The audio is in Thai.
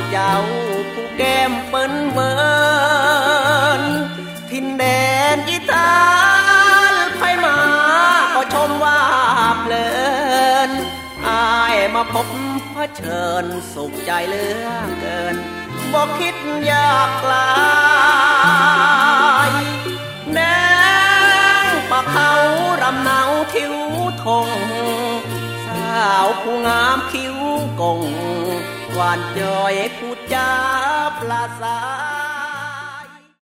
เจ้าผู้แก้มเปิ้นเวินทินแดนอีสานไผมาก็ชมว่าเพลินอายมาพบเผชิญสุขใจเหลือเกินบ่คิดอยากไกลแดงปะเขารำเนาทิวทงสาวผู้งามคิ้วกงหวานจอยพูดจาปลาสา